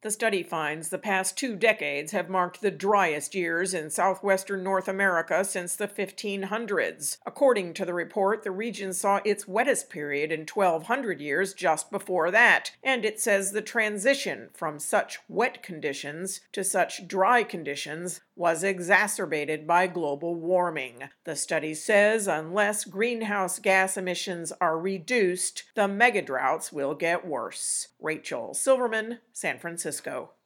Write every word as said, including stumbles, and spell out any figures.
The study finds the past two decades have marked the driest years in southwestern North America since the fifteen hundreds. According to the report, the region saw its wettest period in twelve hundred years just before that, and it says the transition from such wet conditions to such dry conditions was exacerbated by global warming. The study says unless greenhouse gas emissions are reduced, the megadroughts will get worse. Rachel Silverman, San Francisco.